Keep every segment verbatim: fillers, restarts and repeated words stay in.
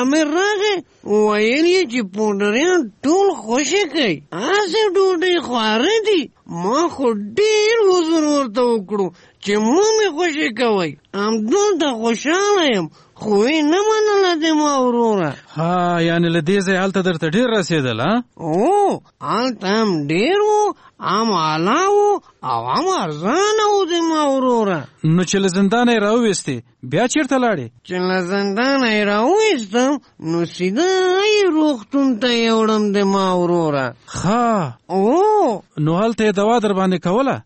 امیر راغی ویل یې چې پوډریان ټول خوشي کوي هسې ډوډۍ خواره دي. ما خو ډېر حضور ورته وکړو چې مه مې خوشي کوئ همدلته خوشحاله یم خو یې نه منله د ما وروره. ها یعنې له دې ځای هلته درته ډېر رسېدل ها؟ او هلته هم ډېر و هم اعلی و او هم ارزانه و د ما وروره. نو چې له زندانه یې راوویستې بیا چېرته لاړې؟ چې له زندانه یې راوویستم نو سیده یې روغتون ته یې وړم د ما وروره. ښه او نو هلته یې دوا در باندې کوله؟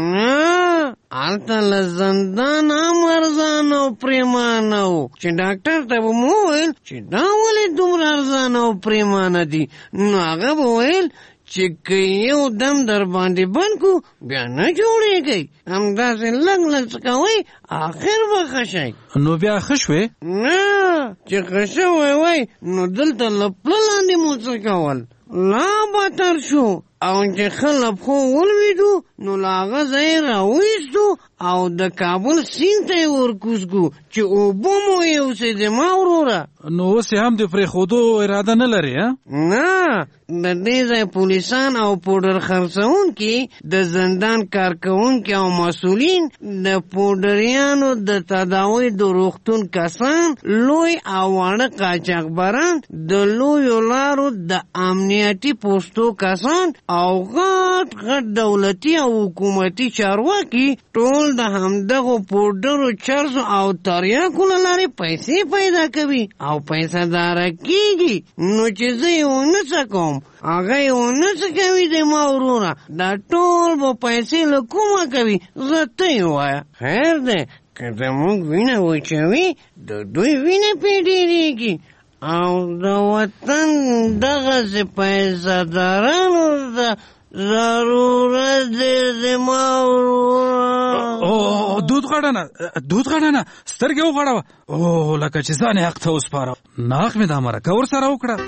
نه هلته له زندان هم ارزانه او پریمانه و چې ډاکټر ته به مو وویل چې دا ولې دومره ارزانه او پریمانه دي نو هغه به ویل چې که یو دم در باندې بند کو بیا نه جوړېږئ همداسې لږ لږ څه کوئ آخر به ښه شئ. نو بیا ښه شوې؟ نه چې ښه شوی وای نو دلته له پله لاندې مو څه کول لا بدتر شو او چې ښه له پښو ولوېدو نو له هغه ځای یې راویستو او د کابل سیند ته یې ورکوز کړو چې اوبه مو یوسې د ما وروره. نو اوس یې هم د پرېښودو اراده نه لرې ها؟ نه د دې ځای پولیسان او پوډر خرڅونکي د زندان کارکوونکي او مسؤلین د پوډریانو د تداوۍ د روغتون کسان لوی او واړه قاچاقبران د لویو لارو د امنیتي پوستو کسان او غټ غټ دولتي او حکومتي چارواکي ټول د همدغو پوډرو چرسو او تریاکو له لارې پیسې پیدا کوي او پیسه داره کېږي. نو چې زه یې ونه څه کوم هغه یې ونه څه کوي د ما وروره دا ټول به پیسې له کومه کوي زه ته یې وایه. خیر دی که زموږ وینه وچوي د دوی وینه پې ډېرېږي او د وطن دغسې پیسه دارانو د ضرورت دی د ما وروره. او دود غړنه دود غړنه سترګې وغړوه او لکه چې ځان یې حق ته وسپاره ناق مې دا مرکه ورسره وکړه.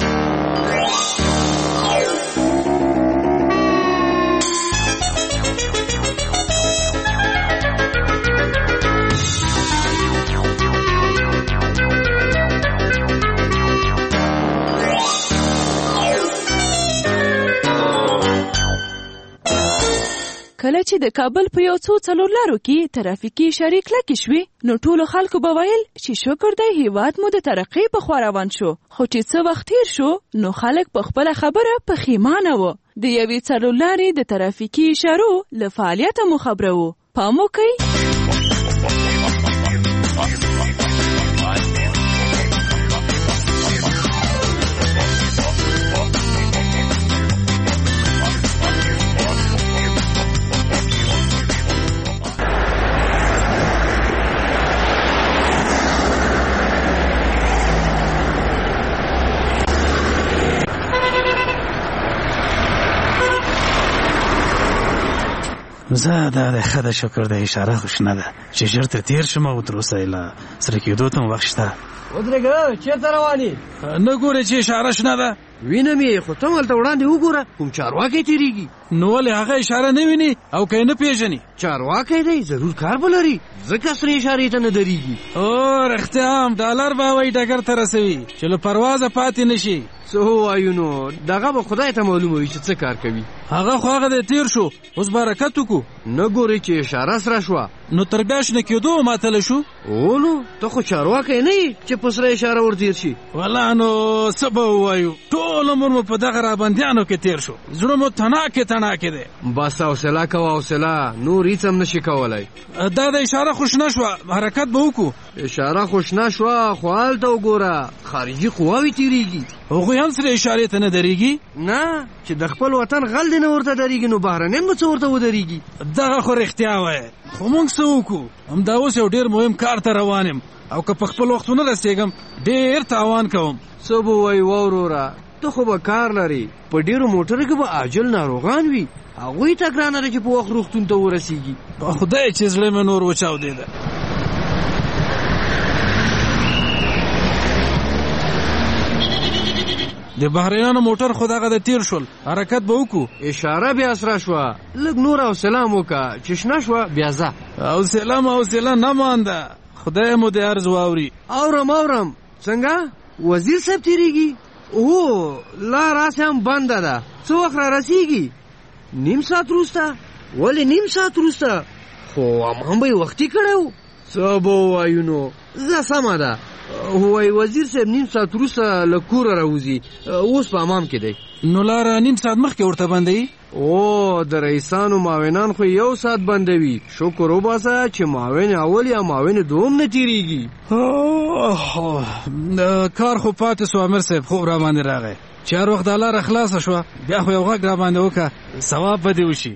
کله چې د کابل په یو څو څلور لارو کې ترافیکي اشارې کلکې شوې نو ټولو خلکو به ویل چې شکر دی هېواد مو د ترقۍ په خوا روان شو. خو چې څه وخت تېر شو نو خلک په خپله خبره پښیمانه وو. د یوې څلور لارې د ترافیکي اشارو له فعالیته مو خبره وو. پام وکئ. زه دا د ښه د شکر د اشاره خوشنه ده چې ژر تر تېر شم او تر اوسه یې له سره کېدو ته م وخت شته. ودرېږه چېرته روان یې؟ نه ګورې چې اشاره شنه ده؟ وینم یې خو ته هلته وړاندې وګوره کوم چارواکی تېرېږي. نو ولې هغه اشاره نه ویني او که یې نه پېژني؟ چارواکی دی ضرور کار به لري ځکه سرې اشارې ته نه درېږي. او رښتیا هم ډالر به وایي ډګر ته رسوي چې له پروازه پاتې نه شي. څه ووایو نو دغه به خدای ته معلومه وي چې څه کار کوي. هغه خو هغه دی تېر شو اوس به حرکت وکړو. نه ګورې چې اشاره سره شوه نو تر بیا شنه کېدو ماتله شو. او نو ته خو چارواکی نه یې چې په سره اشاره ورتېر شي. والله نو څه به ووایو ټول عمر مو په دغه رابندیانو کې تېر شو زړه مو تناکې تناکې دی. بس حوصله کوه حوصله نور هېڅ هم نشي کولی. دا د اشاره خو شنه شوه حرکت به وکړو. اشاره خو شنه شوه خو هلته وګوره خارجي قواوې تېرېږي. هغوی هم سره اشارې ته نه درېږي؟ نه چې د خپل وطن غل دې نه ورته درېږي نو بهرنیان به څه ورته ودرېږي. دغه خو رښتیا وایې خو موږ څه وکړو همدا اوس یو ډېر مهم کار ته روان یم او که په خپل وخت ونه رسېږم ډېر تاوان کوم. څه به وایي وروره ته خو به کار لرې په ډېرو موټرو کې به عاجل ناروغان وي هغوی ته ګرانه ده چې په وخت روغتون ته ورسېږي. په خدای چې زړه مې نور وچاودېده. د بهرنیانو موټر خو دغه د تېر شول حرکت به وکړو. اشاره بیا سره شوه لږ نور حوصله م وکړه چې شنه شوه بیا ځه. حوصله م حوصله نه مانده خدای مو د عرض واوري. اورم اورم څنګه وزیر صاحب تیریږي؟ او لار هسې هم بنده ده. څه وخت را رسیږي؟ نیم ساعت وروسته. ولې نیم ساعت وروسته؟ خو هم به یې وختي کړی و. څه به ووایو نو؟ زه سمه ده. وایي وزیر صاحب نیم ساعت وروسته له کوره راوځي. اوس په امام کې دی. نو لاره نیم ساعت مخکې ورته بندوي؟ او د رئیسانو معاونان خو یو ساعت بندوي. شکر وباسه چې معاون اول یا معاون دوم نه تیریږي. کار خو پاتې سو. امیر صاحب خوب را باندې راغی چې هر وخت دا لاره خلاصه شوه بیا خو یو غږ را باندې وکړه ثواب به دې وشي.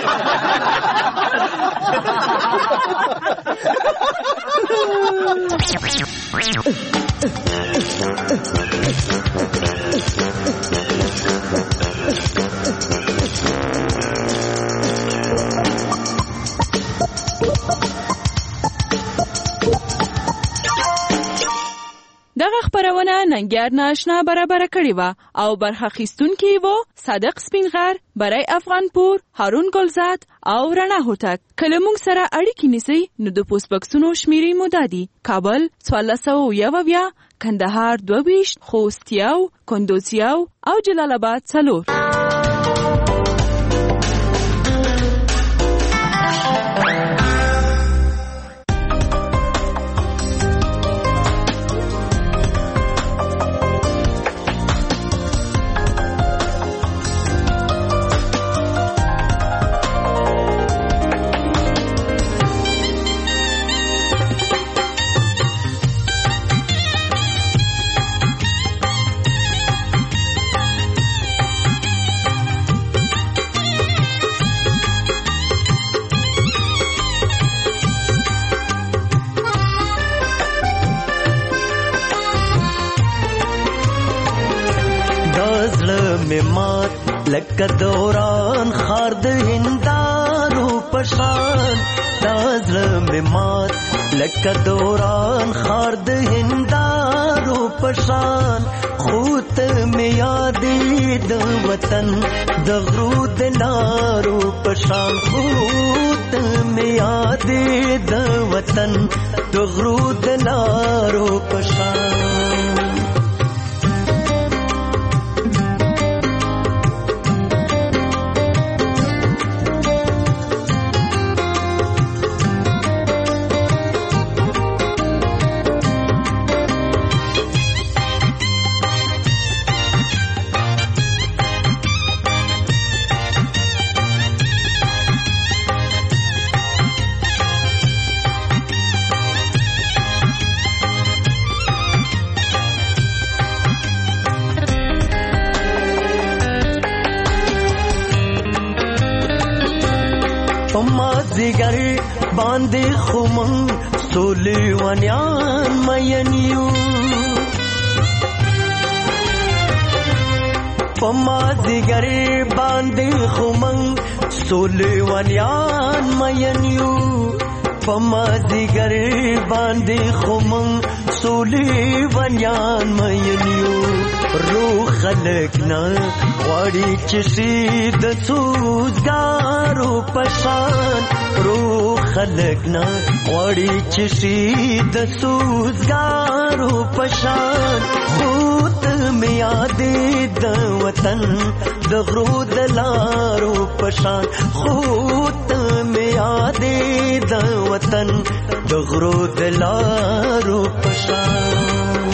دغه خبرونه ننګیار ناشنا برابر کړی و او برخه اخیستونکي وو صادق سپینغر، برای افغانپور، هارون ګلزاد او رڼا هوتک. کله موږ سره اړیکې نیسئ نو د پوسټ بکسونو شمیرې مو دا دي: کابل څوارلس سوه یو اویا، کندهار دوه ویشت، خوست یو، کندوز یو او جلال آباد څلور. لکه دوران خار د هندارو پشان، دا زړه مې مات لکه دوران خار د هندارو پشان. خو ته مې یادې د وطن د غرو د لارو پشان، خو ته مې یادې د وطن د غرو د لارو پشان. مازیګر باندې خمن سولې ونیان مینیو، په مازیګر باندې خمن سولې ونیان مینیو، په مازیګر باندې خمن سولې ونیان مینیو. روح خلق نه غواړي چې شي د سوزګارو پشان، روح خلق نه غواړي چې شي د سوزګارو پشان. خو ته مې یادې د وطن د غرو د لارو پشان، خو ته مې یادې د وطن د غرو د لارو پشان.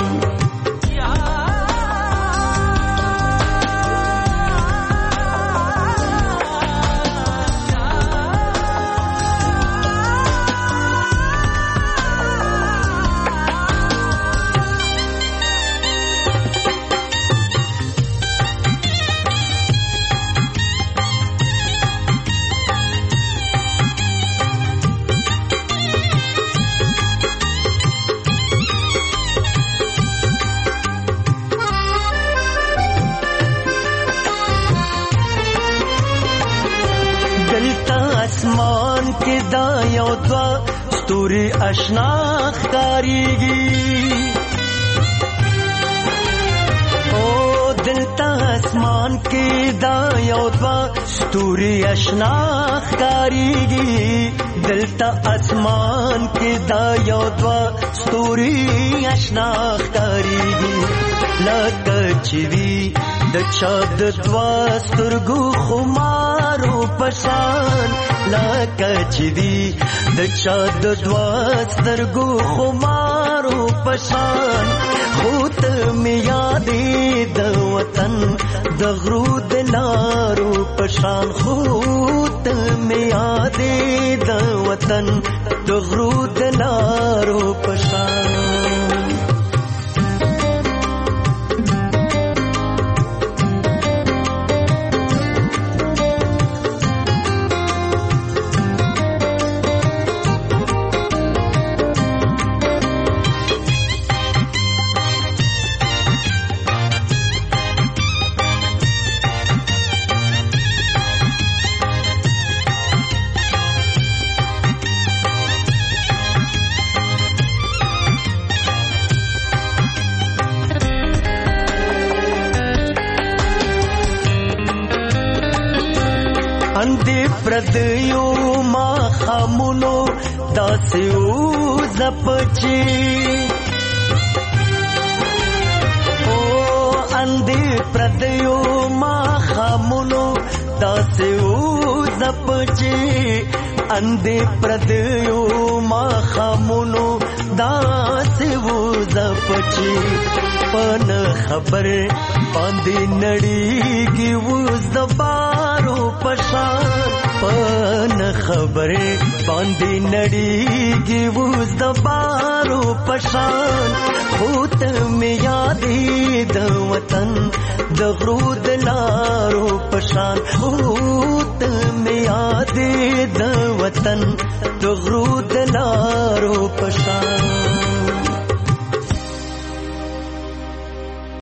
اسمان کې دا یو دوا ستوري آشنا ښکارېږي، او دلته اسمان کې دا یو دوا ستوري آشنا ښکاریږي دلته اسمان کې دا یو دوا ستوري آشنا ښکاریږي لکه چې وي د چا د دوا سترګو خمارو پشان لکه چې وي د چا د دوا سترګو خمارو پشان خو ته مې یادې د وطن د غرو د لارو پشان خو ته مې یادې د وطن د غرو د لارو پشان اندې پردیو ما خامونو داسې وځپچې او اندې پردیو ما خامونو داسې وځپچې اندې پردیو ما خامونو داسې وځپچې پن خبر باندې نړیږي وز د بارو پشان پن خبر باندې نړیږي وز د بارو پشان خود مې یادې د وطن د غرو د لارو پشان خود مې یادې د وطن د غرو د لارو پشان